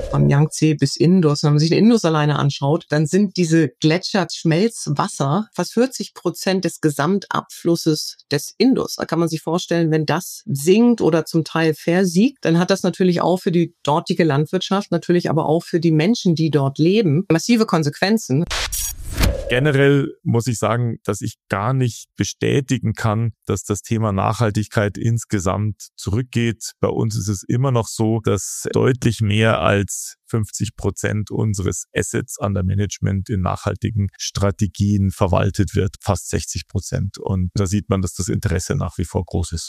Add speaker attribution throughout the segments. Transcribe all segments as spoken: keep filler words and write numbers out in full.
Speaker 1: Von Yangtze bis Indus. Wenn man sich den Indus alleine anschaut, dann sind diese Gletscher Schmelzwasser fast vierzig Prozent des Gesamtabflusses des Indus. Da kann man sich vorstellen, wenn das sinkt oder zum Teil versiegt, dann hat das natürlich auch für die dortige Landwirtschaft, natürlich aber auch für die Menschen, die dort leben, massive Konsequenzen.
Speaker 2: Generell muss ich sagen, dass ich gar nicht bestätigen kann, dass das Thema Nachhaltigkeit insgesamt zurückgeht. Bei uns ist es immer noch so, dass deutlich mehr als fünfzig Prozent unseres Assets under Management in nachhaltigen Strategien verwaltet wird, fast sechzig Prozent. Und da sieht man, dass das Interesse nach wie vor groß ist.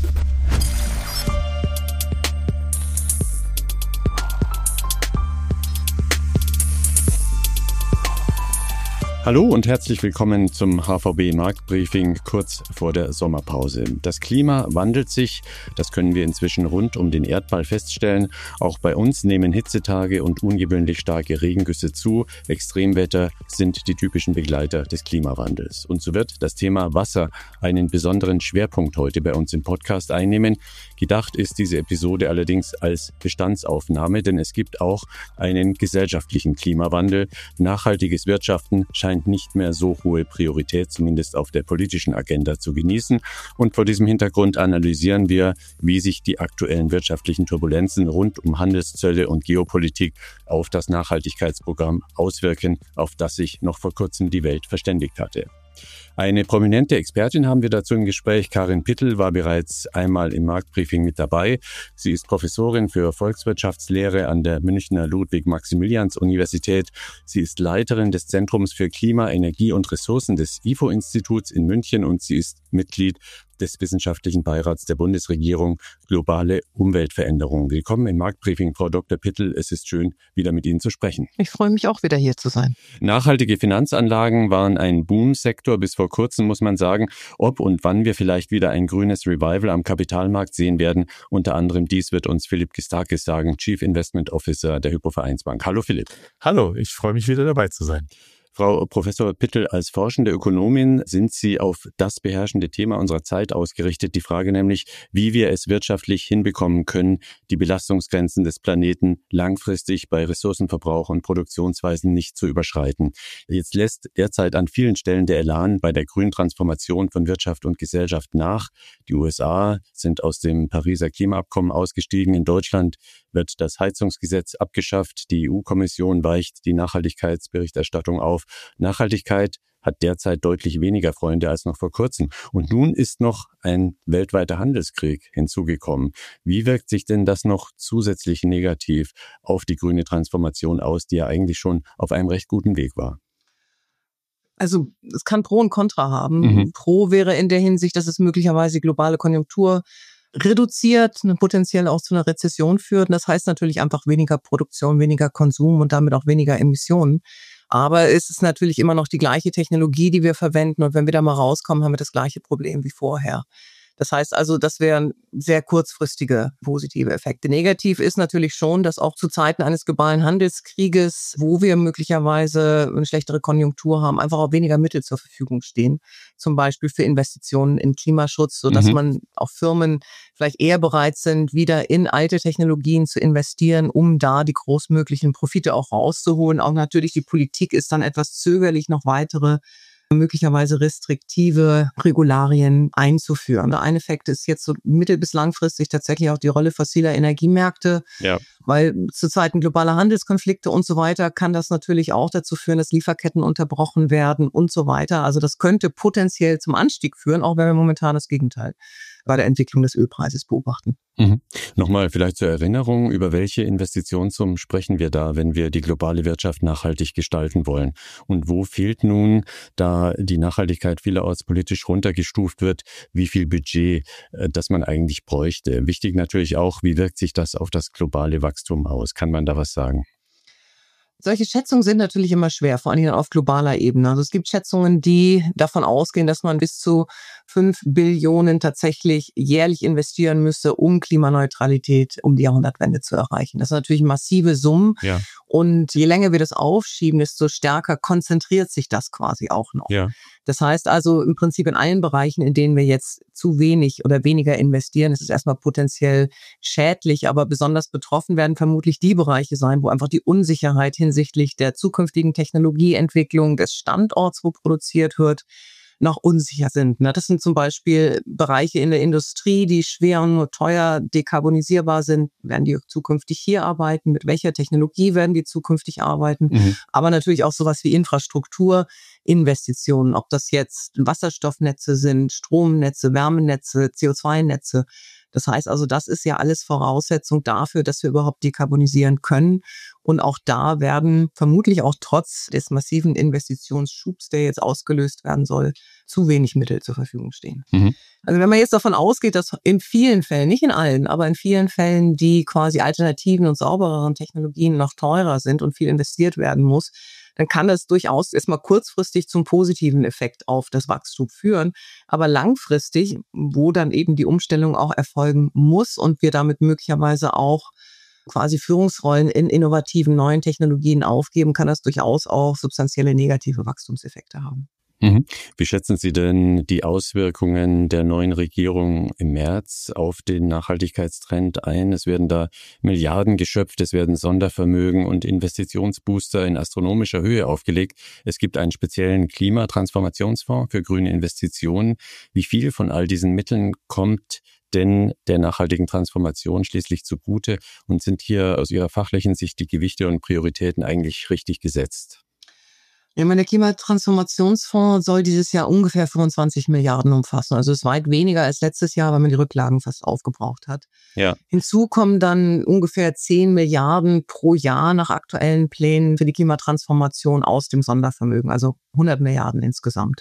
Speaker 3: Hallo und herzlich willkommen zum H V B Marktbriefing kurz vor der Sommerpause. Das Klima wandelt sich, das können wir inzwischen rund um den Erdball feststellen. Auch bei uns nehmen Hitzetage und ungewöhnlich starke Regengüsse zu. Extremwetter sind die typischen Begleiter des Klimawandels. Und so wird das Thema Wasser einen besonderen Schwerpunkt heute bei uns im Podcast einnehmen. Gedacht ist diese Episode allerdings als Bestandsaufnahme, denn es gibt auch einen gesellschaftlichen Klimawandel. Nachhaltiges Wirtschaften scheint nicht mehr so hohe Priorität, zumindest auf der politischen Agenda, zu genießen. Und vor diesem Hintergrund analysieren wir, wie sich die aktuellen wirtschaftlichen Turbulenzen rund um Handelszölle und Geopolitik auf das Nachhaltigkeitsprogramm auswirken, auf das sich noch vor kurzem die Welt verständigt hatte. Eine prominente Expertin haben wir dazu im Gespräch. Karin Pittel war bereits einmal im Marktbriefing mit dabei. Sie ist Professorin für Volkswirtschaftslehre an der Münchner Ludwig-Maximilians-Universität. Sie ist Leiterin des Zentrums für Klima, Energie und Ressourcen des I F O-Instituts in München und sie ist Mitglied des Wissenschaftlichen Beirats der Bundesregierung Globale Umweltveränderung. Willkommen im Marktbriefing, Frau Doktor Pittel. Es ist schön, wieder mit Ihnen zu sprechen.
Speaker 1: Ich freue mich auch wieder hier zu sein.
Speaker 3: Nachhaltige Finanzanlagen waren ein Boomsektor bis vor kurzem, muss man sagen. Ob und wann wir vielleicht wieder ein grünes Revival am Kapitalmarkt sehen werden, unter anderem dies wird uns Philipp Gistakis sagen, Chief Investment Officer der Hypo-Vereinsbank. Hallo Philipp.
Speaker 2: Hallo, ich freue mich wieder dabei zu sein.
Speaker 3: Frau Professor Pittel, als forschende Ökonomin sind Sie auf das beherrschende Thema unserer Zeit ausgerichtet. Die Frage nämlich, wie wir es wirtschaftlich hinbekommen können, die Belastungsgrenzen des Planeten langfristig bei Ressourcenverbrauch und Produktionsweisen nicht zu überschreiten. Jetzt lässt derzeit an vielen Stellen der Elan bei der grünen Transformation von Wirtschaft und Gesellschaft nach. Die U S A sind aus dem Pariser Klimaabkommen ausgestiegen. In Deutschland wird das Heizungsgesetz abgeschafft. Die E U-Kommission weicht die Nachhaltigkeitsberichterstattung auf. Nachhaltigkeit hat derzeit deutlich weniger Freunde als noch vor kurzem. Und nun ist noch ein weltweiter Handelskrieg hinzugekommen. Wie wirkt sich denn das noch zusätzlich negativ auf die grüne Transformation aus, die ja eigentlich schon auf einem recht guten Weg war?
Speaker 1: Also es kann Pro und Contra haben.
Speaker 3: Mhm.
Speaker 1: Pro wäre in der Hinsicht, dass es möglicherweise die globale Konjunktur reduziert, potenziell auch zu einer Rezession führt. Und das heißt natürlich einfach weniger Produktion, weniger Konsum und damit auch weniger Emissionen. Aber es ist natürlich immer noch die gleiche Technologie, die wir verwenden. Und wenn wir da mal rauskommen, haben wir das gleiche Problem wie vorher. Das heißt also, das wären sehr kurzfristige positive Effekte. Negativ ist natürlich schon, dass auch zu Zeiten eines globalen Handelskrieges, wo wir möglicherweise eine schlechtere Konjunktur haben, einfach auch weniger Mittel zur Verfügung stehen. Zum Beispiel für Investitionen in Klimaschutz, sodass mhm. man auch Firmen vielleicht eher bereit sind, wieder in alte Technologien zu investieren, um da die großmöglichen Profite auch rauszuholen. Auch natürlich die Politik ist dann etwas zögerlich, noch weitere möglicherweise restriktive Regularien einzuführen. Der eine Effekt ist jetzt so mittel- bis langfristig tatsächlich auch die Rolle fossiler Energiemärkte,
Speaker 3: ja.
Speaker 1: weil zu Zeiten globaler Handelskonflikte und so weiter kann das natürlich auch dazu führen, dass Lieferketten unterbrochen werden und so weiter. Also das könnte potenziell zum Anstieg führen, auch wenn wir momentan das Gegenteil bei der Entwicklung des Ölpreises beobachten.
Speaker 3: Mhm. Nochmal vielleicht zur Erinnerung, über welche Investitionssummen sprechen wir da, wenn wir die globale Wirtschaft nachhaltig gestalten wollen? Und wo fehlt nun, da die Nachhaltigkeit vielerorts politisch runtergestuft wird, wie viel Budget, das man eigentlich bräuchte? Wichtig natürlich auch, wie wirkt sich das auf das globale Wachstum aus? Kann man da was sagen?
Speaker 1: Solche Schätzungen sind natürlich immer schwer, vor allem auf globaler Ebene. Also es gibt Schätzungen, die davon ausgehen, dass man bis zu fünf Billionen tatsächlich jährlich investieren müsse, um Klimaneutralität um die Jahrhundertwende zu erreichen. Das sind natürlich massive Summen.
Speaker 3: Ja.
Speaker 1: Und je länger wir das aufschieben, desto stärker konzentriert sich das quasi auch noch.
Speaker 3: Ja.
Speaker 1: Das heißt also im Prinzip in allen Bereichen, in denen wir jetzt zu wenig oder weniger investieren, ist es erstmal potenziell schädlich, aber besonders betroffen werden vermutlich die Bereiche sein, wo einfach die Unsicherheit hinsichtlich der zukünftigen Technologieentwicklung des Standorts, wo produziert wird, noch unsicher sind. Das sind zum Beispiel Bereiche in der Industrie, die schwer und nur teuer dekarbonisierbar sind. Werden die zukünftig hier arbeiten? Mit welcher Technologie werden die zukünftig arbeiten? Mhm. Aber natürlich auch sowas wie Infrastrukturinvestitionen, ob das jetzt Wasserstoffnetze sind, Stromnetze, Wärmenetze, C O zwei Netze. Das heißt also, das ist ja alles Voraussetzung dafür, dass wir überhaupt dekarbonisieren können. Und auch da werden vermutlich auch trotz des massiven Investitionsschubs, der jetzt ausgelöst werden soll, zu wenig Mittel zur Verfügung stehen. Mhm. Also wenn man jetzt davon ausgeht, dass in vielen Fällen, nicht in allen, aber in vielen Fällen die quasi alternativen und saubereren Technologien noch teurer sind und viel investiert werden muss, dann kann das durchaus erstmal kurzfristig zum positiven Effekt auf das Wachstum führen. Aber langfristig, wo dann eben die Umstellung auch erfolgen muss und wir damit möglicherweise auch quasi Führungsrollen in innovativen neuen Technologien aufgeben, kann das durchaus auch substanzielle negative Wachstumseffekte haben.
Speaker 3: Mhm. Wie schätzen Sie denn die Auswirkungen der neuen Regierung im März auf den Nachhaltigkeitstrend ein? Es werden da Milliarden geschöpft, es werden Sondervermögen und Investitionsbooster in astronomischer Höhe aufgelegt. Es gibt einen speziellen Klimatransformationsfonds für grüne Investitionen. Wie viel von all diesen Mitteln kommt denn der nachhaltigen Transformation schließlich zugute? Und sind hier aus Ihrer fachlichen Sicht die Gewichte und Prioritäten eigentlich richtig gesetzt?
Speaker 1: Ja, der Klimatransformationsfonds soll dieses Jahr ungefähr fünfundzwanzig Milliarden umfassen. Also es ist weit weniger als letztes Jahr, weil man die Rücklagen fast aufgebraucht hat.
Speaker 3: Ja.
Speaker 1: Hinzu kommen dann ungefähr zehn Milliarden pro Jahr nach aktuellen Plänen für die Klimatransformation aus dem Sondervermögen, also hundert Milliarden insgesamt.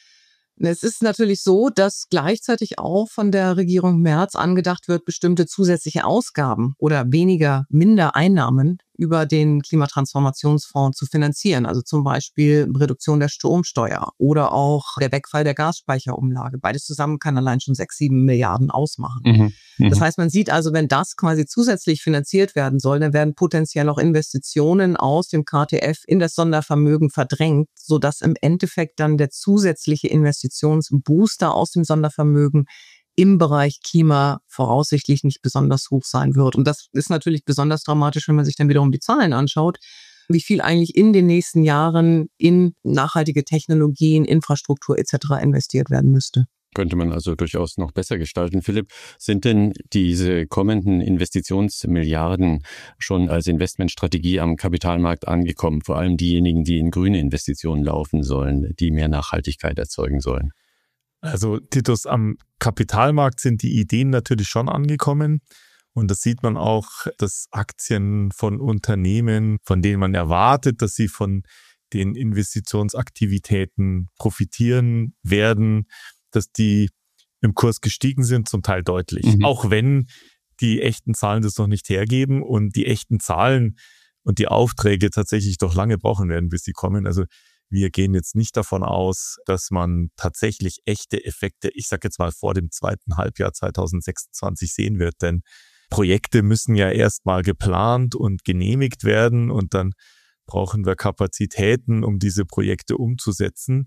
Speaker 1: Es ist natürlich so, dass gleichzeitig auch von der Regierung Merz angedacht wird, bestimmte zusätzliche Ausgaben oder weniger Mindereinnahmen über den Klimatransformationsfonds zu finanzieren. Also zum Beispiel Reduktion der Stromsteuer oder auch der Wegfall der Gasspeicherumlage. Beides zusammen kann allein schon sechs, sieben Milliarden ausmachen. Mhm. Mhm. Das heißt, man sieht also, wenn das quasi zusätzlich finanziert werden soll, dann werden potenziell auch Investitionen aus dem K T F in das Sondervermögen verdrängt, sodass im Endeffekt dann der zusätzliche Investitionsbooster aus dem Sondervermögen im Bereich Klima voraussichtlich nicht besonders hoch sein wird. Und das ist natürlich besonders dramatisch, wenn man sich dann wiederum die Zahlen anschaut, wie viel eigentlich in den nächsten Jahren in nachhaltige Technologien, Infrastruktur et cetera investiert werden müsste.
Speaker 3: Könnte man also durchaus noch besser gestalten. Philipp, sind denn diese kommenden Investitionsmilliarden schon als Investmentstrategie am Kapitalmarkt angekommen? Vor allem diejenigen, die in grüne Investitionen laufen sollen, die mehr Nachhaltigkeit erzeugen sollen.
Speaker 2: Also Titus, am Kapitalmarkt sind die Ideen natürlich schon angekommen. Und das sieht man auch, dass Aktien von Unternehmen, von denen man erwartet, dass sie von den Investitionsaktivitäten profitieren werden, dass die im Kurs gestiegen sind, zum Teil deutlich. Mhm. Auch wenn die echten Zahlen das noch nicht hergeben und die echten Zahlen und die Aufträge tatsächlich doch lange brauchen werden, bis sie kommen. Also wir gehen jetzt nicht davon aus, dass man tatsächlich echte Effekte, ich sage jetzt mal vor dem zweiten Halbjahr zwanzig sechsundzwanzig sehen wird, denn Projekte müssen ja erstmal geplant und genehmigt werden und dann brauchen wir Kapazitäten, um diese Projekte umzusetzen.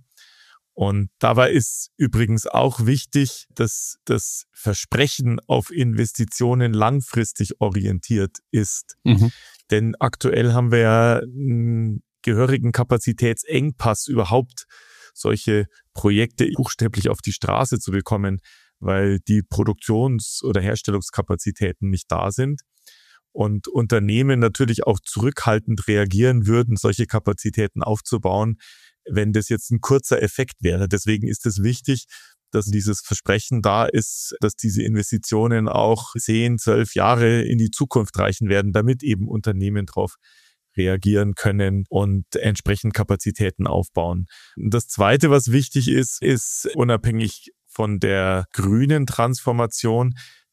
Speaker 2: Und dabei ist übrigens auch wichtig, dass das Versprechen auf Investitionen langfristig orientiert ist. Mhm. Denn aktuell haben wir ja einen gehörigen Kapazitätsengpass, überhaupt solche Projekte buchstäblich auf die Straße zu bekommen, weil die Produktions- oder Herstellungskapazitäten nicht da sind. Und Unternehmen natürlich auch zurückhaltend reagieren würden, solche Kapazitäten aufzubauen, wenn das jetzt ein kurzer Effekt wäre. Deswegen ist es wichtig, dass dieses Versprechen da ist, dass diese Investitionen auch zehn, zwölf Jahre in die Zukunft reichen werden, damit eben Unternehmen darauf reagieren können und entsprechend Kapazitäten aufbauen. Das Zweite, was wichtig ist, ist unabhängig von der grünen Transformation,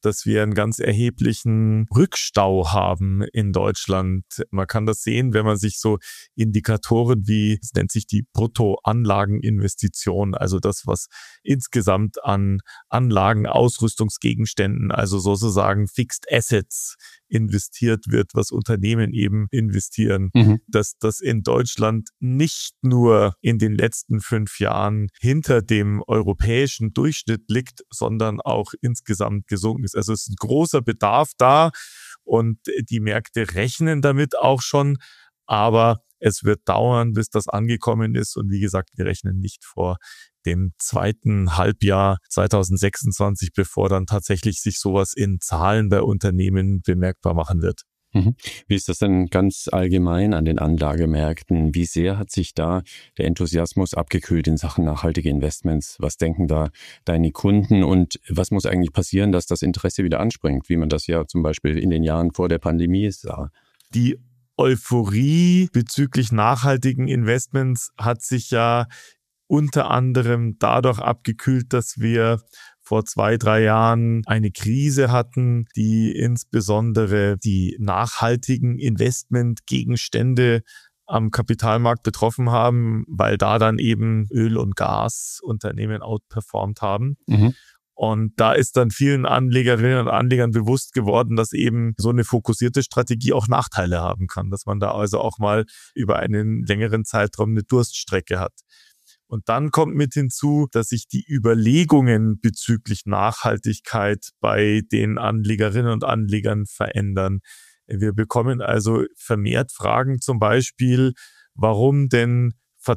Speaker 2: dass wir einen ganz erheblichen Rückstau haben in Deutschland. Man kann das sehen, wenn man sich so Indikatoren wie, es nennt sich die Bruttoanlageninvestition, also das, was insgesamt an Anlagen, Ausrüstungsgegenständen, also sozusagen Fixed Assets investiert wird, was Unternehmen eben investieren, mhm. dass das in Deutschland nicht nur in den letzten fünf Jahren hinter dem europäischen Durchschnitt liegt, sondern auch insgesamt gesunken ist. Also es ist ein großer Bedarf da und die Märkte rechnen damit auch schon, aber es wird dauern, bis das angekommen ist und wie gesagt, wir rechnen nicht vor dem zweiten Halbjahr zwanzig sechsundzwanzig, bevor dann tatsächlich sich sowas in Zahlen bei Unternehmen bemerkbar machen wird.
Speaker 3: Mhm. Wie ist das denn ganz allgemein an den Anlagemärkten? Wie sehr hat sich da der Enthusiasmus abgekühlt in Sachen nachhaltige Investments? Was denken da deine Kunden und was muss eigentlich passieren, dass das Interesse wieder anspringt, wie man das ja zum Beispiel in den Jahren vor der Pandemie sah?
Speaker 2: Die Euphorie bezüglich nachhaltigen Investments hat sich ja unter anderem dadurch abgekühlt, dass wir vor zwei, drei Jahren eine Krise hatten, die insbesondere die nachhaltigen Investmentgegenstände am Kapitalmarkt betroffen haben, weil da dann eben Öl- und Gasunternehmen outperformt haben. Mhm. Und da ist dann vielen Anlegerinnen und Anlegern bewusst geworden, dass eben so eine fokussierte Strategie auch Nachteile haben kann, dass man da also auch mal über einen längeren Zeitraum eine Durststrecke hat. Und dann kommt mit hinzu, dass sich die Überlegungen bezüglich Nachhaltigkeit bei den Anlegerinnen und Anlegern verändern. Wir bekommen also vermehrt Fragen zum Beispiel, warum denn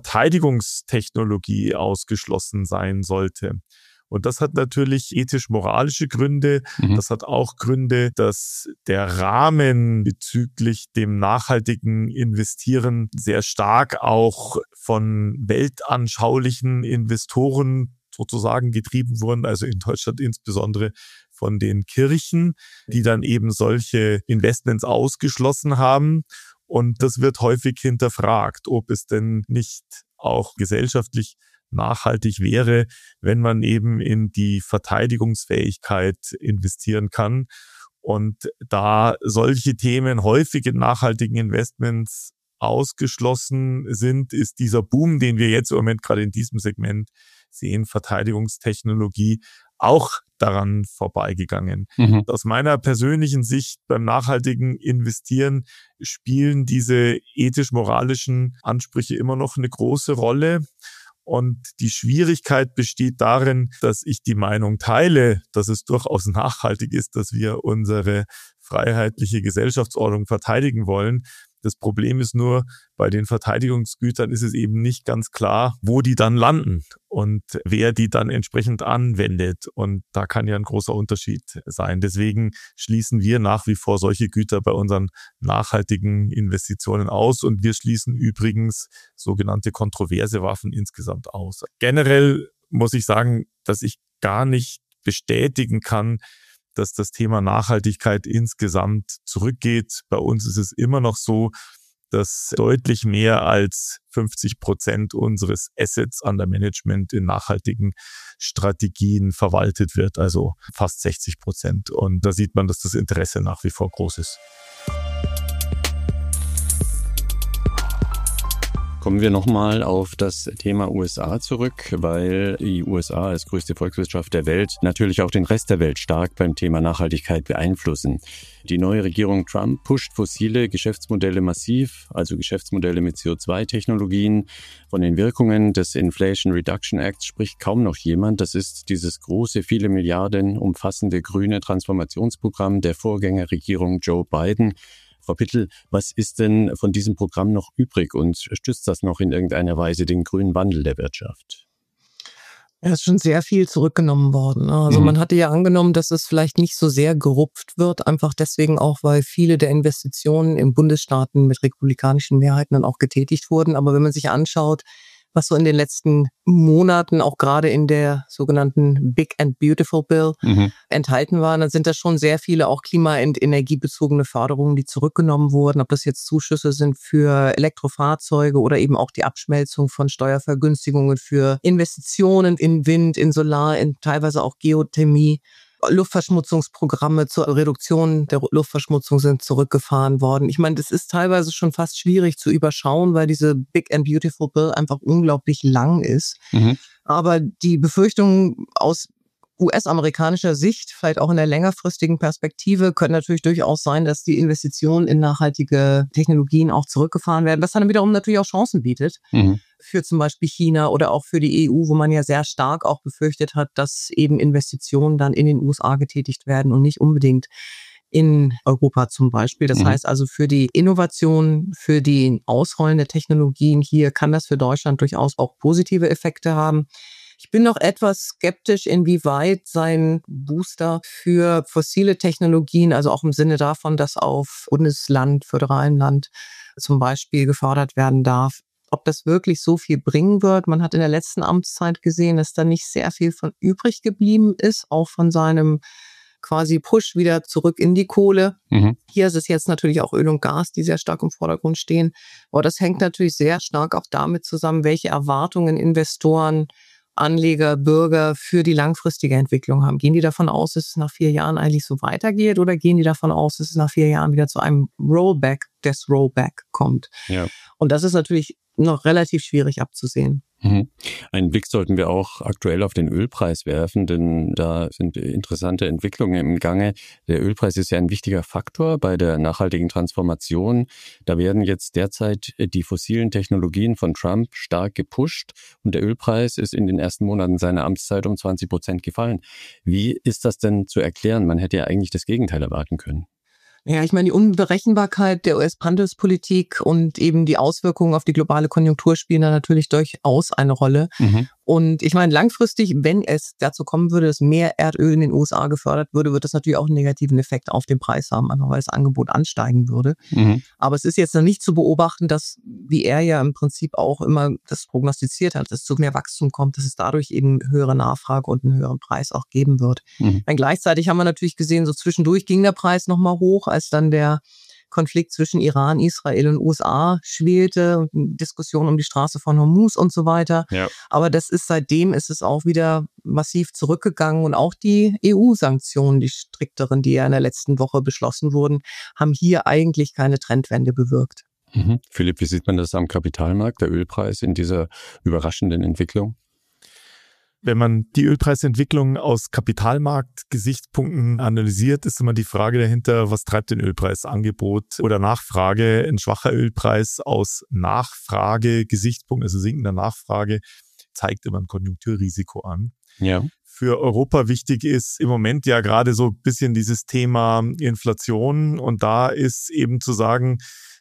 Speaker 2: Verteidigungstechnologie ausgeschlossen sein sollte. Und das hat natürlich ethisch-moralische Gründe. Mhm. Das hat auch Gründe, dass der Rahmen bezüglich dem nachhaltigen Investieren sehr stark auch von weltanschaulichen Investoren sozusagen getrieben wurden, also in Deutschland insbesondere von den Kirchen, die dann eben solche Investments ausgeschlossen haben. Und das wird häufig hinterfragt, ob es denn nicht auch gesellschaftlich nachhaltig wäre, wenn man eben in die Verteidigungsfähigkeit investieren kann. Und da solche Themen häufig in nachhaltigen Investments ausgeschlossen sind, ist dieser Boom, den wir jetzt im Moment gerade in diesem Segment sehen, Verteidigungstechnologie, auch daran vorbeigegangen. Mhm. Aus meiner persönlichen Sicht beim nachhaltigen Investieren spielen diese ethisch-moralischen Ansprüche immer noch eine große Rolle. Und die Schwierigkeit besteht darin, dass ich die Meinung teile, dass es durchaus nachhaltig ist, dass wir unsere freiheitliche Gesellschaftsordnung verteidigen wollen. Das Problem ist nur, bei den Verteidigungsgütern ist es eben nicht ganz klar, wo die dann landen und wer die dann entsprechend anwendet. Und da kann ja ein großer Unterschied sein. Deswegen schließen wir nach wie vor solche Güter bei unseren nachhaltigen Investitionen aus. Und wir schließen übrigens sogenannte kontroverse Waffen insgesamt aus. Generell muss ich sagen, dass ich gar nicht bestätigen kann, dass das Thema Nachhaltigkeit insgesamt zurückgeht. Bei uns ist es immer noch so, dass deutlich mehr als fünfzig Prozent unseres Assets under Management in nachhaltigen Strategien verwaltet wird, also fast sechzig Prozent. Und da sieht man, dass das Interesse nach wie vor groß ist.
Speaker 3: Kommen wir nochmal auf das Thema U S A zurück, weil die U S A als größte Volkswirtschaft der Welt natürlich auch den Rest der Welt stark beim Thema Nachhaltigkeit beeinflussen. Die neue Regierung Trump pusht fossile Geschäftsmodelle massiv, also Geschäftsmodelle mit C O zwei Technologien. Von den Wirkungen des Inflation Reduction Acts spricht kaum noch jemand. Das ist dieses große, viele Milliarden umfassende grüne Transformationsprogramm der Vorgängerregierung Joe Biden. Frau Pittel, was ist denn von diesem Programm noch übrig und stützt das noch in irgendeiner Weise den grünen Wandel der Wirtschaft?
Speaker 1: Ja, ist schon sehr viel zurückgenommen worden. Also mhm. man hatte ja angenommen, dass es vielleicht nicht so sehr gerupft wird, einfach deswegen auch, weil viele der Investitionen in Bundesstaaten mit republikanischen Mehrheiten dann auch getätigt wurden. Aber wenn man sich anschaut, was so in den letzten Monaten auch gerade in der sogenannten Big and Beautiful Bill mhm. enthalten war, dann sind da schon sehr viele auch klima- und energiebezogene Förderungen, die zurückgenommen wurden. Ob das jetzt Zuschüsse sind für Elektrofahrzeuge oder eben auch die Abschmelzung von Steuervergünstigungen für Investitionen in Wind, in Solar, in teilweise auch Geothermie. Luftverschmutzungsprogramme zur Reduktion der Luftverschmutzung sind zurückgefahren worden. Ich meine, das ist teilweise schon fast schwierig zu überschauen, weil diese Big and Beautiful Bill einfach unglaublich lang ist. Mhm. Aber die Befürchtungen aus U S-amerikanischer Sicht, vielleicht auch in der längerfristigen Perspektive, können natürlich durchaus sein, dass die Investitionen in nachhaltige Technologien auch zurückgefahren werden, was dann wiederum natürlich auch Chancen bietet mhm. für zum Beispiel China oder auch für die E U, wo man ja sehr stark auch befürchtet hat, dass eben Investitionen dann in den U S A getätigt werden und nicht unbedingt in Europa zum Beispiel. Das mhm. heißt also für die Innovation, für die Ausrollen der Technologien hier kann das für Deutschland durchaus auch positive Effekte haben. Ich bin noch etwas skeptisch, inwieweit sein Booster für fossile Technologien, also auch im Sinne davon, dass auf Bundesland, föderalem Land zum Beispiel gefördert werden darf, ob das wirklich so viel bringen wird. Man hat in der letzten Amtszeit gesehen, dass da nicht sehr viel von übrig geblieben ist, auch von seinem quasi Push wieder zurück in die Kohle. Mhm. Hier ist es jetzt natürlich auch Öl und Gas, die sehr stark im Vordergrund stehen. Aber das hängt natürlich sehr stark auch damit zusammen, welche Erwartungen Investoren, Anleger, Bürger für die langfristige Entwicklung haben. Gehen die davon aus, dass es nach vier Jahren eigentlich so weitergeht oder gehen die davon aus, dass es nach vier Jahren wieder zu einem Rollback des Rollback kommt? Ja. Und das ist natürlich noch relativ schwierig abzusehen.
Speaker 3: Mhm. Einen Blick sollten wir auch aktuell auf den Ölpreis werfen, denn da sind interessante Entwicklungen im Gange. Der Ölpreis ist ja ein wichtiger Faktor bei der nachhaltigen Transformation. Da werden jetzt derzeit die fossilen Technologien von Trump stark gepusht und der Ölpreis ist in den ersten Monaten seiner Amtszeit um zwanzig Prozent gefallen. Wie ist das denn zu erklären? Man hätte ja eigentlich das Gegenteil erwarten können.
Speaker 1: Ja, ich meine, die Unberechenbarkeit der U S-Handelspolitik und eben die Auswirkungen auf die globale Konjunktur spielen da natürlich durchaus eine Rolle. Mhm. Und ich meine, langfristig, wenn es dazu kommen würde, dass mehr Erdöl in den U S A gefördert würde, wird das natürlich auch einen negativen Effekt auf den Preis haben, einfach weil das Angebot ansteigen würde. Mhm. Aber es ist jetzt noch nicht zu beobachten, dass, wie er ja im Prinzip auch immer das prognostiziert hat, dass es zu mehr Wachstum kommt, dass es dadurch eben höhere Nachfrage und einen höheren Preis auch geben wird. Mhm. Dann gleichzeitig haben wir natürlich gesehen, so zwischendurch ging der Preis nochmal hoch, als dann der Konflikt zwischen Iran, Israel und U S A schwelte, Diskussion um die Straße von Hormuz und so weiter. Ja. Aber das ist seitdem ist es auch wieder massiv zurückgegangen und auch die E U-Sanktionen, die strikteren, die ja in der letzten Woche beschlossen wurden, haben hier eigentlich keine Trendwende bewirkt.
Speaker 3: Mhm. Philipp, wie sieht man das am Kapitalmarkt, der Ölpreis in dieser überraschenden Entwicklung?
Speaker 2: Wenn man die Ölpreisentwicklung aus Kapitalmarktgesichtspunkten analysiert, ist immer die Frage dahinter, was treibt den Ölpreis? Angebot oder Nachfrage? Ein schwacher Ölpreis aus Nachfragegesichtspunkt, also sinkender Nachfrage, zeigt immer ein Konjunkturrisiko an. Ja. Für Europa wichtig ist im Moment ja gerade so ein bisschen dieses Thema Inflation. Und da ist eben zu sagen,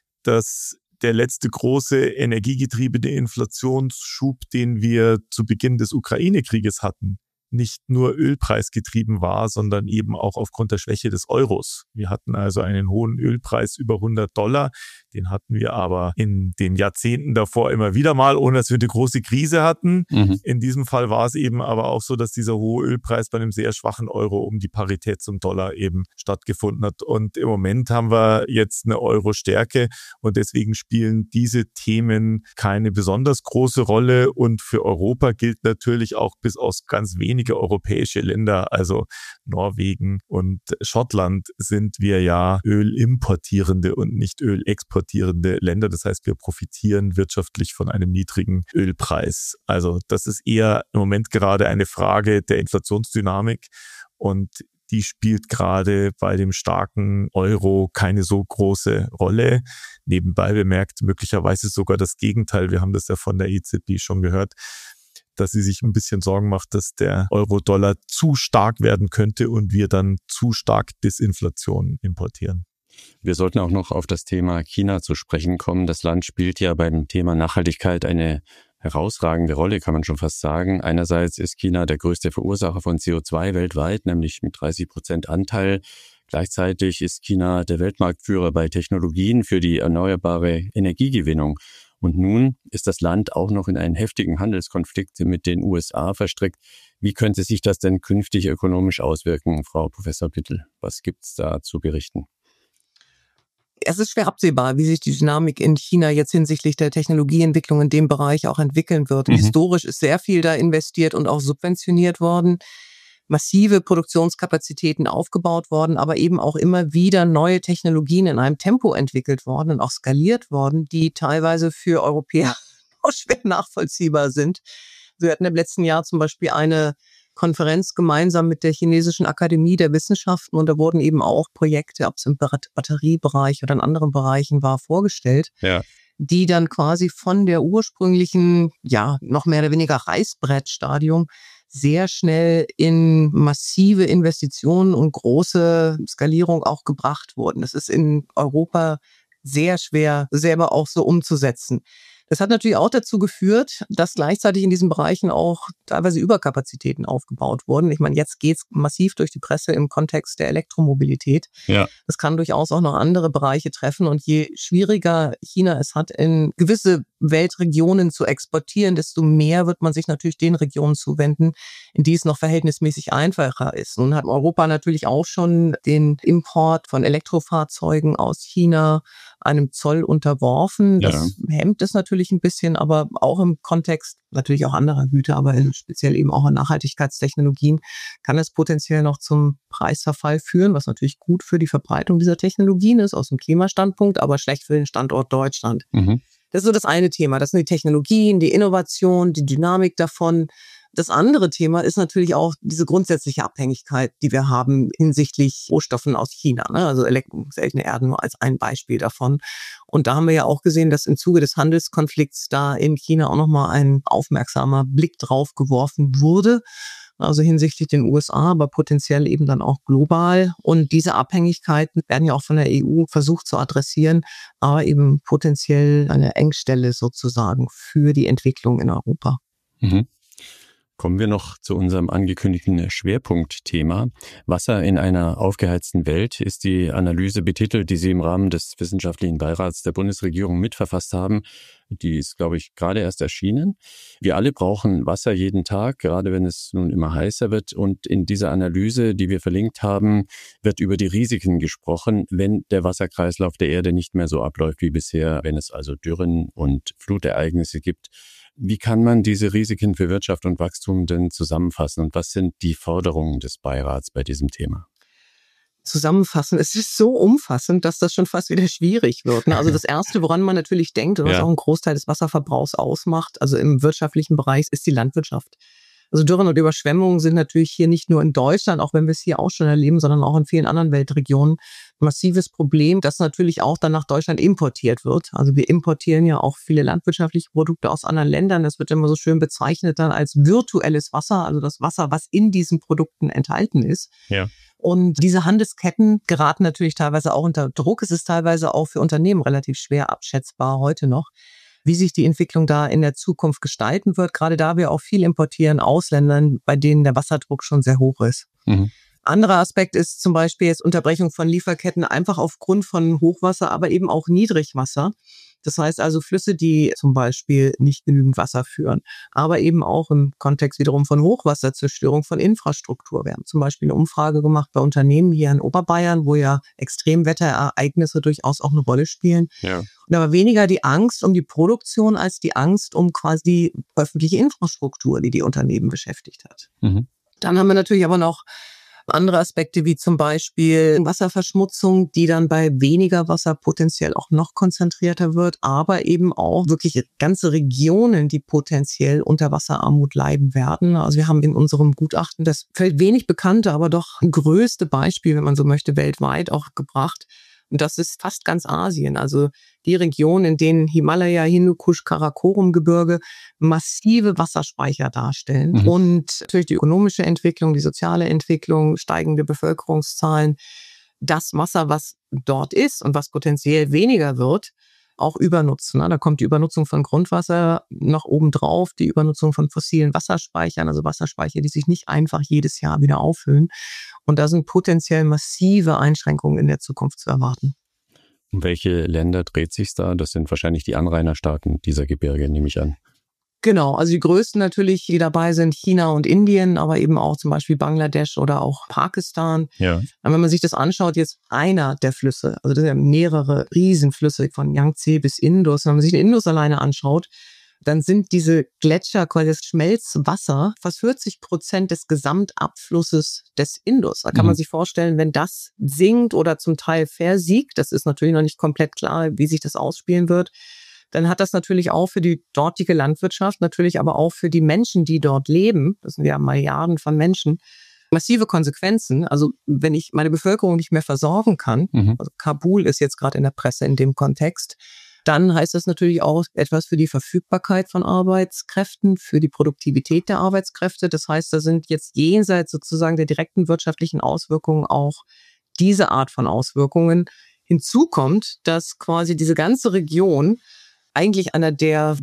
Speaker 2: dass der letzte große energiegetriebene Inflationsschub, den wir zu Beginn des Ukraine-Krieges hatten, nicht nur ölpreisgetrieben war, sondern eben auch aufgrund der Schwäche des Euros. Wir hatten also einen hohen Ölpreis über hundert Dollar. Den hatten wir aber in den Jahrzehnten davor immer wieder mal, ohne dass wir eine große Krise hatten. Mhm. In diesem Fall war es eben aber auch so, dass dieser hohe Ölpreis bei einem sehr schwachen Euro um die Parität zum Dollar eben stattgefunden hat. Und im Moment haben wir jetzt eine Euro-Stärke und deswegen spielen diese Themen keine besonders große Rolle. Und für Europa gilt natürlich auch bis aus ganz wenige europäische Länder, also Norwegen und Schottland, sind wir ja ölimportierende und nicht ölexportierende Länder. Das heißt, wir profitieren wirtschaftlich von einem niedrigen Ölpreis. Also das ist eher im Moment gerade eine Frage der Inflationsdynamik und die spielt gerade bei dem starken Euro keine so große Rolle. Nebenbei bemerkt, möglicherweise sogar das Gegenteil. Wir haben das ja von der E Z B schon gehört, dass sie sich ein bisschen Sorgen macht, dass der Euro-Dollar zu stark werden könnte und wir dann zu stark Disinflation importieren.
Speaker 3: Wir sollten auch noch auf das Thema China zu sprechen kommen. Das Land spielt ja beim Thema Nachhaltigkeit eine herausragende Rolle, kann man schon fast sagen. Einerseits ist China der größte Verursacher von C O zwei weltweit, nämlich mit dreißig Prozent Anteil. Gleichzeitig ist China der Weltmarktführer bei Technologien für die erneuerbare Energiegewinnung. Und nun ist das Land auch noch in einen heftigen Handelskonflikt mit den U S A verstrickt. Wie könnte sich das denn künftig ökonomisch auswirken, Frau Professor Bittel? Was gibt's da zu berichten?
Speaker 1: Es ist schwer absehbar, wie sich die Dynamik in China jetzt hinsichtlich der Technologieentwicklung in dem Bereich auch entwickeln wird. Mhm. Historisch ist sehr viel da investiert und auch subventioniert worden. massive Produktionskapazitäten aufgebaut worden, aber eben auch immer wieder neue Technologien in einem Tempo entwickelt worden und auch skaliert worden, die teilweise für Europäer auch schwer nachvollziehbar sind. Wir hatten im letzten Jahr zum Beispiel eine Konferenz gemeinsam mit der Chinesischen Akademie der Wissenschaften und da wurden eben auch Projekte, ob es im Batteriebereich oder in anderen Bereichen war, vorgestellt,
Speaker 3: ja.
Speaker 1: die dann quasi von der ursprünglichen, ja, noch mehr oder weniger Reißbrettstadium sehr schnell in massive Investitionen und große Skalierung auch gebracht wurden. Das ist in Europa sehr schwer, selber auch so umzusetzen. Das hat natürlich auch dazu geführt, dass gleichzeitig in diesen Bereichen auch teilweise Überkapazitäten aufgebaut wurden. Ich meine, jetzt geht's massiv durch die Presse im Kontext der Elektromobilität.
Speaker 3: Ja.
Speaker 1: Das kann durchaus auch noch andere Bereiche treffen. Und je schwieriger China es hat, in gewisse Weltregionen zu exportieren, desto mehr wird man sich natürlich den Regionen zuwenden, in die es noch verhältnismäßig einfacher ist. Nun hat Europa natürlich auch schon den Import von Elektrofahrzeugen aus China einem Zoll unterworfen. Das ja. hemmt es natürlich ein bisschen, aber auch im Kontext natürlich auch anderer Güter, aber speziell eben auch an Nachhaltigkeitstechnologien kann es potenziell noch zum Preisverfall führen, was natürlich gut für die Verbreitung dieser Technologien ist aus dem Klimastandpunkt, aber schlecht für den Standort Deutschland.
Speaker 3: Mhm.
Speaker 1: Das ist so das eine Thema. Das sind die Technologien, die Innovation, die Dynamik davon. Das andere Thema ist natürlich auch diese grundsätzliche Abhängigkeit, die wir haben hinsichtlich Rohstoffen aus China. Ne? Also seltene Erden nur als ein Beispiel davon. Und da haben wir ja auch gesehen, dass im Zuge des Handelskonflikts da in China auch nochmal ein aufmerksamer Blick drauf geworfen wurde. Also hinsichtlich den U S A, aber potenziell eben dann auch global. Und diese Abhängigkeiten werden ja auch von der E U versucht zu adressieren, aber eben potenziell eine Engstelle sozusagen für die Entwicklung in Europa.
Speaker 3: Mhm. Kommen wir noch zu unserem angekündigten Schwerpunktthema. Wasser in einer aufgeheizten Welt ist die Analyse betitelt, die Sie im Rahmen des Wissenschaftlichen Beirats der Bundesregierung mitverfasst haben. Die ist, glaube ich, gerade erst erschienen. Wir alle brauchen Wasser jeden Tag, gerade wenn es nun immer heißer wird. Und in dieser Analyse, die wir verlinkt haben, wird über die Risiken gesprochen, wenn der Wasserkreislauf der Erde nicht mehr so abläuft wie bisher, wenn es also Dürren und Flutereignisse gibt. Wie kann man diese Risiken für Wirtschaft und Wachstum denn zusammenfassen und was sind die Forderungen des Beirats bei diesem Thema?
Speaker 1: Zusammenfassen. Es ist so umfassend, dass das schon fast wieder schwierig wird. Also das Erste, woran man natürlich denkt und was ja. auch einen Großteil des Wasserverbrauchs ausmacht, also im wirtschaftlichen Bereich, ist die Landwirtschaft. Also Dürren und Überschwemmungen sind natürlich hier nicht nur in Deutschland, auch wenn wir es hier auch schon erleben, sondern auch in vielen anderen Weltregionen ein massives Problem, das natürlich auch dann nach Deutschland importiert wird. Also wir importieren ja auch viele landwirtschaftliche Produkte aus anderen Ländern. Das wird immer so schön bezeichnet dann als virtuelles Wasser, also das Wasser, was in diesen Produkten enthalten ist.
Speaker 3: Ja.
Speaker 1: Und diese Handelsketten geraten natürlich teilweise auch unter Druck. Es ist teilweise auch für Unternehmen relativ schwer abschätzbar heute noch, wie sich die Entwicklung da in der Zukunft gestalten wird. Gerade da wir auch viel importieren aus Ländern, bei denen der Wasserdruck schon sehr hoch ist.
Speaker 3: Mhm.
Speaker 1: Anderer Aspekt ist zum Beispiel jetzt Unterbrechung von Lieferketten einfach aufgrund von Hochwasser, aber eben auch Niedrigwasser. Das heißt also Flüsse, die zum Beispiel nicht genügend Wasser führen, aber eben auch im Kontext wiederum von Hochwasserzerstörung von Infrastruktur. Wir haben zum Beispiel eine Umfrage gemacht bei Unternehmen hier in Oberbayern, wo ja Extremwetterereignisse durchaus auch eine Rolle spielen.
Speaker 3: Ja.
Speaker 1: Und aber weniger die Angst um die Produktion als die Angst um quasi die öffentliche Infrastruktur, die die Unternehmen beschäftigt hat.
Speaker 3: Mhm.
Speaker 1: Dann haben wir natürlich aber noch andere Aspekte wie zum Beispiel Wasserverschmutzung, die dann bei weniger Wasser potenziell auch noch konzentrierter wird, aber eben auch wirklich ganze Regionen, die potenziell unter Wasserarmut leiden werden. Also wir haben in unserem Gutachten das vielleicht wenig bekannte, aber doch größte Beispiel, wenn man so möchte, weltweit auch gebracht. Und das ist fast ganz Asien, also die Region, in denen Himalaya, Hindukusch, Karakorum-Gebirge massive Wasserspeicher darstellen. Mhm. Und natürlich die ökonomische Entwicklung, die soziale Entwicklung, steigende Bevölkerungszahlen, das Wasser, was dort ist und was potenziell weniger wird, auch übernutzen. Da kommt die Übernutzung von Grundwasser noch obendrauf, die Übernutzung von fossilen Wasserspeichern, also Wasserspeicher, die sich nicht einfach jedes Jahr wieder auffüllen. Und da sind potenziell massive Einschränkungen in der Zukunft zu erwarten.
Speaker 3: Um welche Länder dreht sich da? Das sind wahrscheinlich die Anrainerstaaten dieser Gebirge, nehme ich an.
Speaker 1: Genau, also die größten natürlich, die dabei sind, China und Indien, aber eben auch zum Beispiel Bangladesch oder auch Pakistan.
Speaker 3: Ja.
Speaker 1: Wenn man sich das anschaut, jetzt einer der Flüsse, also das sind ja mehrere Riesenflüsse von Yangtze bis Indus, wenn man sich den Indus alleine anschaut, dann sind diese Gletscher, quasi das Schmelzwasser, fast vierzig Prozent des Gesamtabflusses des Indus. Da kann mhm. man sich vorstellen, wenn das sinkt oder zum Teil versiegt, das ist natürlich noch nicht komplett klar, wie sich das ausspielen wird, dann hat das natürlich auch für die dortige Landwirtschaft, natürlich aber auch für die Menschen, die dort leben, das sind ja Milliarden von Menschen, massive Konsequenzen. Also wenn ich meine Bevölkerung nicht mehr versorgen kann, mhm. also Kabul ist jetzt gerade in der Presse in dem Kontext, dann heißt das natürlich auch etwas für die Verfügbarkeit von Arbeitskräften, für die Produktivität der Arbeitskräfte. Das heißt, da sind jetzt jenseits sozusagen der direkten wirtschaftlichen Auswirkungen auch diese Art von Auswirkungen. Hinzu kommt, dass quasi diese ganze Region eigentlich einer der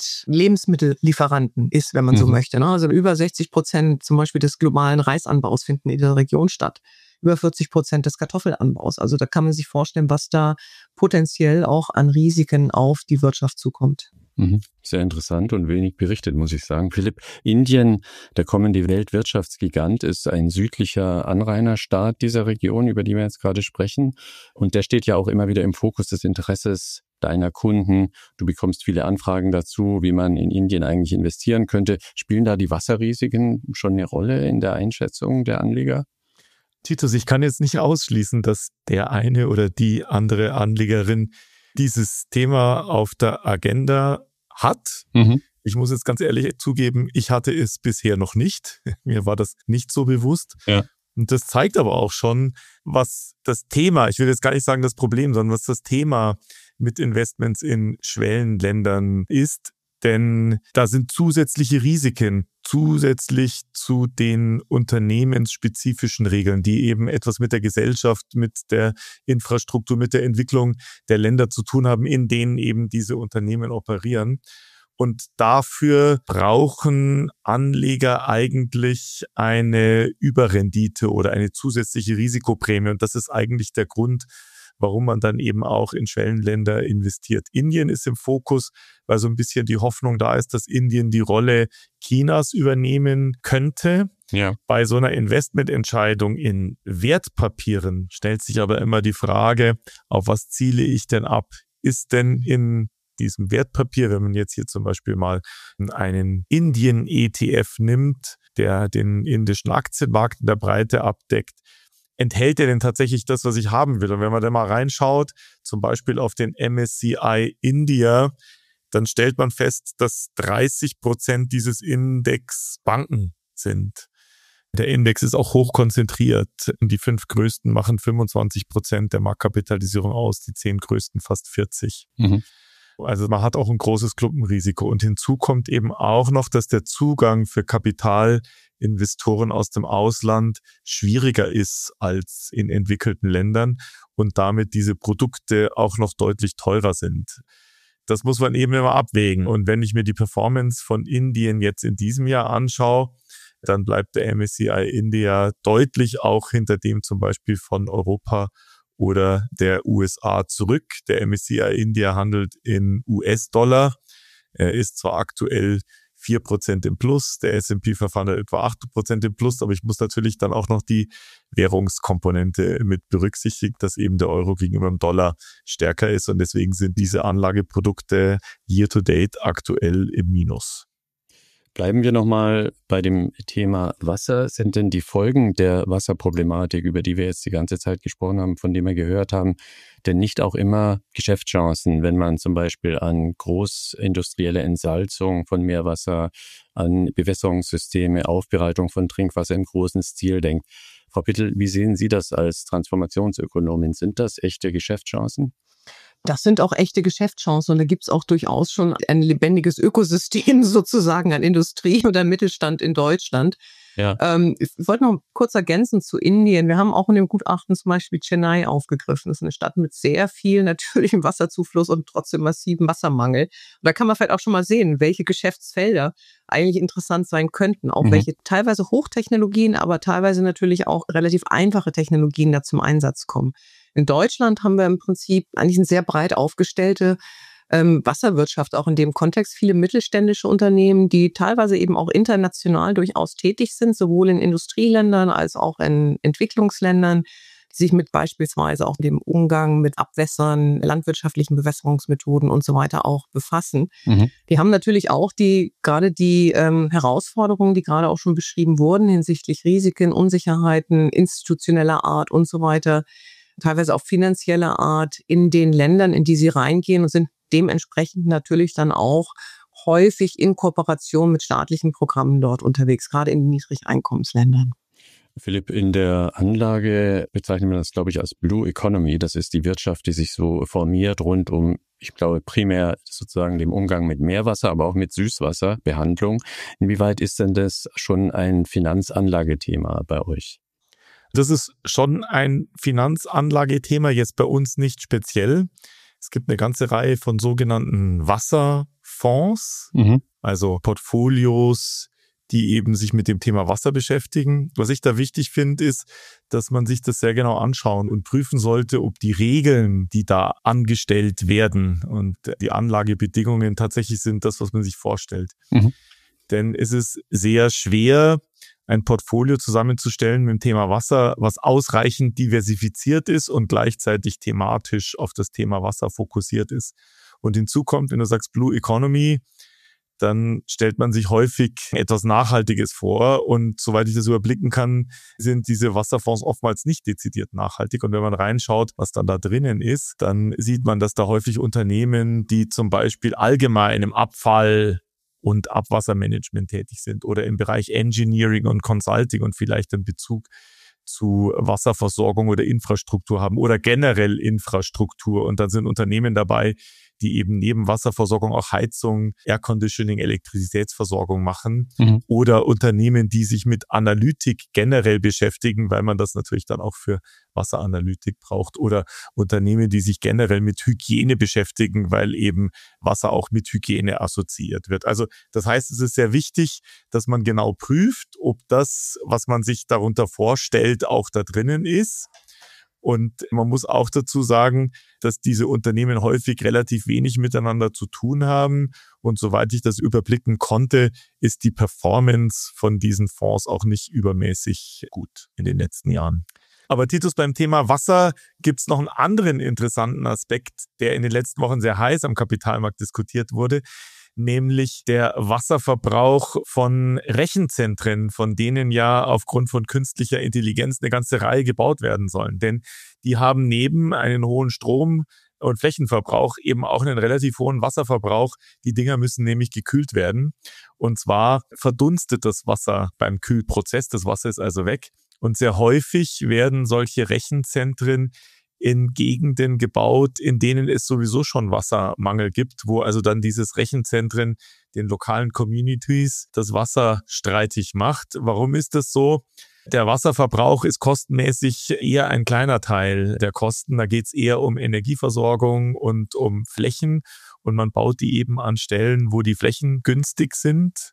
Speaker 1: Weltlebensmittellieferanten ist, wenn man so mhm. möchte. Also über sechzig Prozent zum Beispiel des globalen Reisanbaus finden in dieser Region statt. Über vierzig Prozent des Kartoffelanbaus. Also da kann man sich vorstellen, was da potenziell auch an Risiken auf die Wirtschaft zukommt.
Speaker 3: Sehr interessant und wenig berichtet, muss ich sagen. Philipp, Indien, der kommende Weltwirtschaftsgigant, ist ein südlicher Anrainerstaat dieser Region, über die wir jetzt gerade sprechen. Und der steht ja auch immer wieder im Fokus des Interesses deiner Kunden. Du bekommst viele Anfragen dazu, wie man in Indien eigentlich investieren könnte. Spielen da die Wasserrisiken schon eine Rolle in der Einschätzung der Anleger?
Speaker 2: Titus, ich kann jetzt nicht ausschließen, dass der eine oder die andere Anlegerin dieses Thema auf der Agenda hat. Mhm. Ich muss jetzt ganz ehrlich zugeben, ich hatte es bisher noch nicht. Mir war das nicht so bewusst. Ja. Und das zeigt aber auch schon, was das Thema, ich will jetzt gar nicht sagen das Problem, sondern was das Thema mit Investments in Schwellenländern ist. Denn da sind zusätzliche Risiken, zusätzlich zu den unternehmensspezifischen Regeln, die eben etwas mit der Gesellschaft, mit der Infrastruktur, mit der Entwicklung der Länder zu tun haben, in denen eben diese Unternehmen operieren. Und dafür brauchen Anleger eigentlich eine Überrendite oder eine zusätzliche Risikoprämie. Und das ist eigentlich der Grund, warum man dann eben auch in Schwellenländer investiert. Indien ist im Fokus, weil so ein bisschen die Hoffnung da ist, dass Indien die Rolle Chinas übernehmen könnte. Ja. Bei so einer Investmententscheidung in Wertpapieren stellt sich aber immer die Frage, auf was ziele ich denn ab? Ist denn in diesem Wertpapier, wenn man jetzt hier zum Beispiel mal einen Indien-E T F nimmt, der den indischen Aktienmarkt in der Breite abdeckt, enthält er denn tatsächlich das, was ich haben will? Und wenn man da mal reinschaut, zum Beispiel auf den M S C I India, dann stellt man fest, dass dreißig Prozent dieses Index Banken sind. Der Index ist auch hoch konzentriert. Die fünf größten machen fünfundzwanzig Prozent der Marktkapitalisierung aus, die zehn größten fast vierzig. Mhm. Also man hat auch ein großes Klumpenrisiko. Und hinzu kommt eben auch noch, dass der Zugang für Kapitalinvestoren aus dem Ausland schwieriger ist als in entwickelten Ländern und damit diese Produkte auch noch deutlich teurer sind. Das muss man eben immer abwägen. Und wenn ich mir die Performance von Indien jetzt in diesem Jahr anschaue, dann bleibt der M S C I India deutlich auch hinter dem zum Beispiel von Europa oder der U S A zurück. Der M S C I India handelt in U S-Dollar. Er ist zwar aktuell vier Prozent im Plus, der S und P fünfhundert handelt etwa acht Prozent im Plus, aber ich muss natürlich dann auch noch die Währungskomponente mit berücksichtigen, dass eben der Euro gegenüber dem Dollar stärker ist und deswegen sind diese Anlageprodukte year to date aktuell im Minus.
Speaker 3: Bleiben wir nochmal bei dem Thema Wasser. Sind denn die Folgen der Wasserproblematik, über die wir jetzt die ganze Zeit gesprochen haben, von dem wir gehört haben, denn nicht auch immer Geschäftschancen, wenn man zum Beispiel an großindustrielle Entsalzung von Meerwasser, an Bewässerungssysteme, Aufbereitung von Trinkwasser im großen Stil denkt? Frau Pittel, wie sehen Sie das als Transformationsökonomin? Sind das echte Geschäftschancen?
Speaker 1: Das sind auch echte Geschäftschancen und da gibt es auch durchaus schon ein lebendiges Ökosystem sozusagen an Industrie oder Mittelstand in Deutschland. Ja. Ähm, ich wollte noch kurz ergänzen zu Indien. Wir haben auch in dem Gutachten zum Beispiel Chennai aufgegriffen. Das ist eine Stadt mit sehr viel natürlichem Wasserzufluss und trotzdem massivem Wassermangel. Und da kann man vielleicht auch schon mal sehen, welche Geschäftsfelder eigentlich interessant sein könnten. Auch mhm. welche teilweise Hochtechnologien, aber teilweise natürlich auch relativ einfache Technologien da zum Einsatz kommen. In Deutschland haben wir im Prinzip eigentlich eine sehr breit aufgestellte ähm, Wasserwirtschaft, auch in dem Kontext viele mittelständische Unternehmen, die teilweise eben auch international durchaus tätig sind, sowohl in Industrieländern als auch in Entwicklungsländern, die sich mit beispielsweise auch dem Umgang mit Abwässern, landwirtschaftlichen Bewässerungsmethoden und so weiter auch befassen. Mhm. Die haben natürlich auch die, gerade die ähm, Herausforderungen, die gerade auch schon beschrieben wurden hinsichtlich Risiken, Unsicherheiten, institutioneller Art und so weiter, teilweise auch finanzieller Art in den Ländern, in die sie reingehen und sind dementsprechend natürlich dann auch häufig in Kooperation mit staatlichen Programmen dort unterwegs, gerade in den Niedrigeinkommensländern.
Speaker 3: Philipp, in der Anlage bezeichnen wir das, glaube ich, als Blue Economy. Das ist die Wirtschaft, die sich so formiert rund um, ich glaube, primär sozusagen dem Umgang mit Meerwasser, aber auch mit Süßwasserbehandlung. Inwieweit ist denn das schon ein Finanzanlagethema bei euch?
Speaker 2: Das ist schon ein Finanzanlagethema, jetzt bei uns nicht speziell. Es gibt eine ganze Reihe von sogenannten Wasserfonds, mhm. also Portfolios, die eben sich mit dem Thema Wasser beschäftigen. Was ich da wichtig finde, ist, dass man sich das sehr genau anschauen und prüfen sollte, ob die Regeln, die da angestellt werden und die Anlagebedingungen tatsächlich sind das, was man sich vorstellt. Mhm. Denn es ist sehr schwer, ein Portfolio zusammenzustellen mit dem Thema Wasser, was ausreichend diversifiziert ist und gleichzeitig thematisch auf das Thema Wasser fokussiert ist. Und hinzu kommt, wenn du sagst Blue Economy, dann stellt man sich häufig etwas Nachhaltiges vor. Und soweit ich das überblicken kann, sind diese Wasserfonds oftmals nicht dezidiert nachhaltig. Und wenn man reinschaut, was dann da drinnen ist, dann sieht man, dass da häufig Unternehmen, die zum Beispiel allgemein im Abfall und Abwassermanagement tätig sind oder im Bereich Engineering und Consulting und vielleicht einen Bezug zu Wasserversorgung oder Infrastruktur haben oder generell Infrastruktur. Und dann sind Unternehmen dabei, die eben neben Wasserversorgung auch Heizung, Airconditioning, Elektrizitätsversorgung machen. Mhm. Oder Unternehmen, die sich mit Analytik generell beschäftigen, weil man das natürlich dann auch für Wasseranalytik braucht. Oder Unternehmen, die sich generell mit Hygiene beschäftigen, weil eben Wasser auch mit Hygiene assoziiert wird. Also das heißt, es ist sehr wichtig, dass man genau prüft, ob das, was man sich darunter vorstellt, auch da drinnen ist. Und man muss auch dazu sagen, dass diese Unternehmen häufig relativ wenig miteinander zu tun haben. Und soweit ich das überblicken konnte, ist die Performance von diesen Fonds auch nicht übermäßig gut in den letzten Jahren. Aber Titus, beim Thema Wasser gibt es noch einen anderen interessanten Aspekt, der in den letzten Wochen sehr heiß am Kapitalmarkt diskutiert wurde, nämlich der Wasserverbrauch von Rechenzentren, von denen ja aufgrund von künstlicher Intelligenz eine ganze Reihe gebaut werden sollen. Denn die haben neben einen hohen Strom- und Flächenverbrauch eben auch einen relativ hohen Wasserverbrauch. Die Dinger müssen nämlich gekühlt werden. Und zwar verdunstet das Wasser beim Kühlprozess. Das Wasser ist also weg. Und sehr häufig werden solche Rechenzentren in Gegenden gebaut, in denen es sowieso schon Wassermangel gibt, wo also dann dieses Rechenzentren den lokalen Communities das Wasser streitig macht. Warum ist das so? Der Wasserverbrauch ist kostenmäßig eher ein kleiner Teil der Kosten. Da geht es eher um Energieversorgung und um Flächen. Und man baut die eben an Stellen, wo die Flächen günstig sind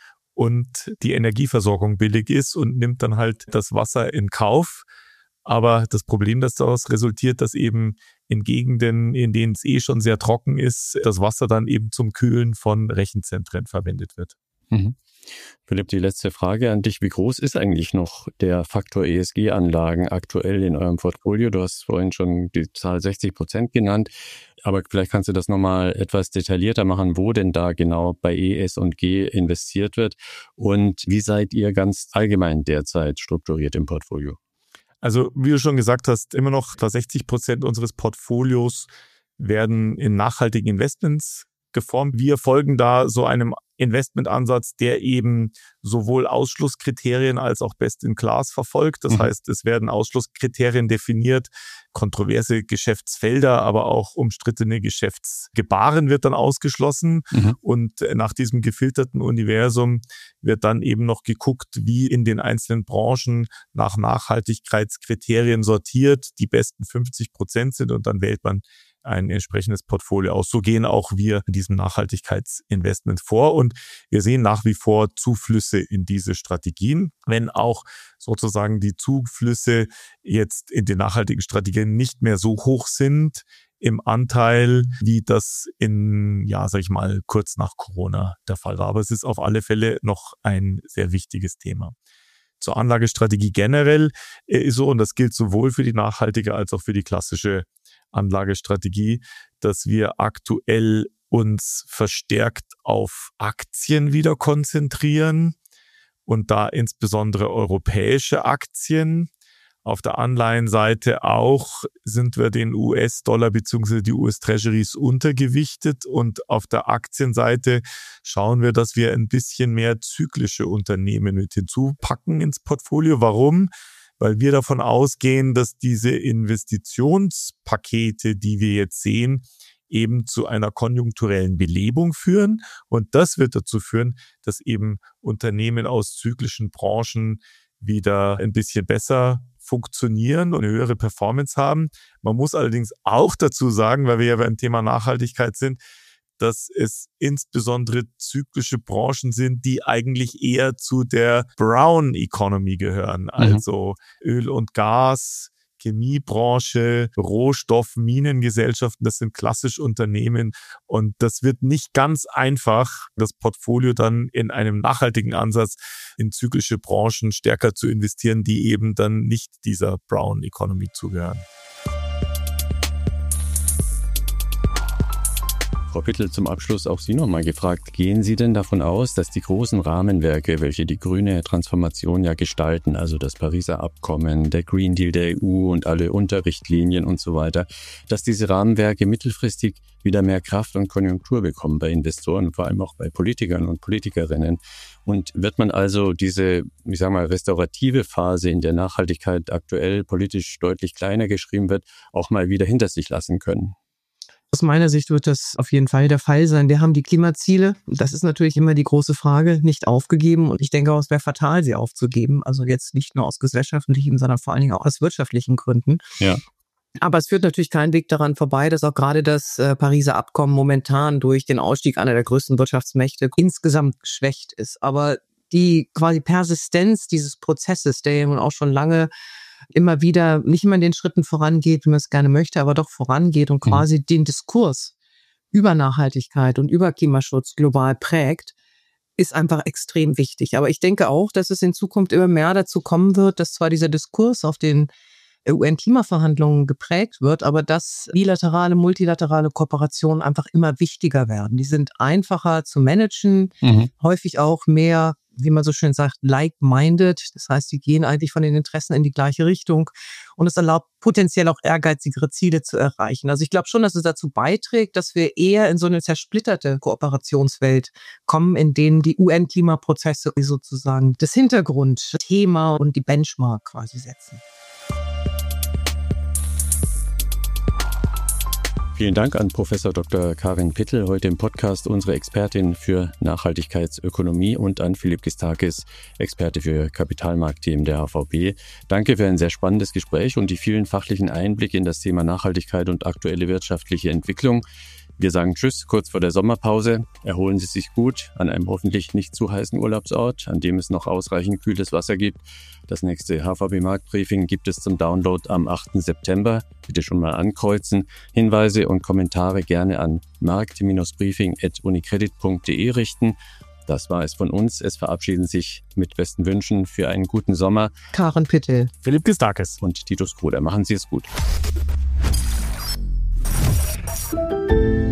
Speaker 2: und die Energieversorgung billig ist und nimmt dann halt das Wasser in Kauf. Aber das Problem, das daraus resultiert, dass eben in Gegenden, in denen es eh schon sehr trocken ist, das Wasser dann eben zum Kühlen von Rechenzentren verwendet wird.
Speaker 3: Mhm. Philipp, die letzte Frage an dich. Wie groß ist eigentlich noch der Faktor E S G-Anlagen aktuell in eurem Portfolio? Du hast vorhin schon die Zahl sechzig Prozent genannt, aber vielleicht kannst du das nochmal etwas detaillierter machen, wo denn da genau bei E S und G investiert wird und wie seid ihr ganz allgemein derzeit strukturiert im Portfolio?
Speaker 2: Also wie du schon gesagt hast, immer noch sechzig Prozent unseres Portfolios werden in nachhaltigen Investments geformt. Wir folgen da so einem Investmentansatz, der eben sowohl Ausschlusskriterien als auch Best in Class verfolgt. Das mhm. heißt, es werden Ausschlusskriterien definiert, kontroverse Geschäftsfelder, aber auch umstrittene Geschäftsgebaren wird dann ausgeschlossen. Mhm. Und nach diesem gefilterten Universum wird dann eben noch geguckt, wie in den einzelnen Branchen nach Nachhaltigkeitskriterien sortiert die besten fünfzig Prozent sind und dann wählt man ein entsprechendes Portfolio aus. So gehen auch wir in diesem Nachhaltigkeitsinvestment vor und wir sehen nach wie vor Zuflüsse in diese Strategien, wenn auch sozusagen die Zuflüsse jetzt in den nachhaltigen Strategien nicht mehr so hoch sind im Anteil, wie das in, ja, sag ich mal, kurz nach Corona der Fall war. Aber es ist auf alle Fälle noch ein sehr wichtiges Thema. zur Anlagestrategie generell ist so, und das gilt sowohl für die nachhaltige als auch für die klassische Anlagestrategie, dass wir aktuell uns verstärkt auf Aktien wieder konzentrieren und da insbesondere europäische Aktien. Auf der Anleihenseite auch sind wir den U S-Dollar bzw. die U S-Treasuries untergewichtet, und auf der Aktienseite schauen wir, dass wir ein bisschen mehr zyklische Unternehmen mit hinzupacken ins Portfolio. Warum? Weil wir davon ausgehen, dass diese Investitionspakete, die wir jetzt sehen, eben zu einer konjunkturellen Belebung führen, und das wird dazu führen, dass eben Unternehmen aus zyklischen Branchen wieder ein bisschen besser funktionieren und eine höhere Performance haben. Man muss allerdings auch dazu sagen, weil wir ja beim Thema Nachhaltigkeit sind, dass es insbesondere zyklische Branchen sind, die eigentlich eher zu der Brown Economy gehören, also mhm. Öl und Gas, Chemiebranche, Rohstoff, Minengesellschaften, das sind klassisch Unternehmen, und das wird nicht ganz einfach, das Portfolio dann in einem nachhaltigen Ansatz in zyklische Branchen stärker zu investieren, die eben dann nicht dieser Brown Economy zugehören.
Speaker 3: Frau Pittel, zum Abschluss auch Sie nochmal gefragt. Gehen Sie denn davon aus, dass die großen Rahmenwerke, welche die grüne Transformation ja gestalten, also das Pariser Abkommen, der Green Deal der E U und alle Unterrichtlinien und so weiter, dass diese Rahmenwerke mittelfristig wieder mehr Kraft und Konjunktur bekommen bei Investoren, vor allem auch bei Politikern und Politikerinnen? Und wird man also diese, ich sag mal, restaurative Phase, in der Nachhaltigkeit aktuell politisch deutlich kleiner geschrieben wird, auch mal wieder hinter sich lassen können?
Speaker 1: Aus meiner Sicht wird das auf jeden Fall der Fall sein. Wir haben die Klimaziele. Das ist natürlich immer die große Frage, nicht aufgegeben. Und ich denke auch, es wäre fatal, sie aufzugeben. Also jetzt nicht nur aus gesellschaftlichen, sondern vor allen Dingen auch aus wirtschaftlichen Gründen.
Speaker 3: Ja.
Speaker 1: Aber es führt natürlich kein Weg daran vorbei, dass auch gerade das äh, Pariser Abkommen momentan durch den Ausstieg einer der größten Wirtschaftsmächte insgesamt geschwächt ist. Aber die quasi Persistenz dieses Prozesses, der ja nun auch schon lange immer wieder nicht immer in den Schritten vorangeht, wie man es gerne möchte, aber doch vorangeht und quasi mhm. den Diskurs über Nachhaltigkeit und über Klimaschutz global prägt, ist einfach extrem wichtig. Aber ich denke auch, dass es in Zukunft immer mehr dazu kommen wird, dass zwar dieser Diskurs auf den U N-Klimaverhandlungen geprägt wird, aber dass bilaterale, multilaterale Kooperationen einfach immer wichtiger werden. Die sind einfacher zu managen, mhm. häufig auch mehr, wie man so schön sagt, like-minded. Das heißt, die gehen eigentlich von den Interessen in die gleiche Richtung, und es erlaubt potenziell auch ehrgeizigere Ziele zu erreichen. Also ich glaube schon, dass es dazu beiträgt, dass wir eher in so eine zersplitterte Kooperationswelt kommen, in denen die U N-Klimaprozesse sozusagen das Hintergrundthema und die Benchmark quasi setzen.
Speaker 3: Vielen Dank an Professor Doktor Karin Pittel, heute im Podcast unsere Expertin für Nachhaltigkeitsökonomie, und an Philipp Gistakis, Experte für Kapitalmarktthemen der H V B. Danke für ein sehr spannendes Gespräch und die vielen fachlichen Einblicke in das Thema Nachhaltigkeit und aktuelle wirtschaftliche Entwicklung. Wir sagen Tschüss, kurz vor der Sommerpause. Erholen Sie sich gut an einem hoffentlich nicht zu heißen Urlaubsort, an dem es noch ausreichend kühles Wasser gibt. Das nächste H V B-Marktbriefing gibt es zum Download am achten September. Bitte schon mal ankreuzen. Hinweise und Kommentare gerne an markt Bindestrich briefing at unicredit punkt de richten. Das war es von uns. Es verabschieden sich mit besten Wünschen für einen guten Sommer
Speaker 1: Karin Pittel,
Speaker 2: Philipp Gistakis
Speaker 3: und Titus Kruder. Machen Sie es gut.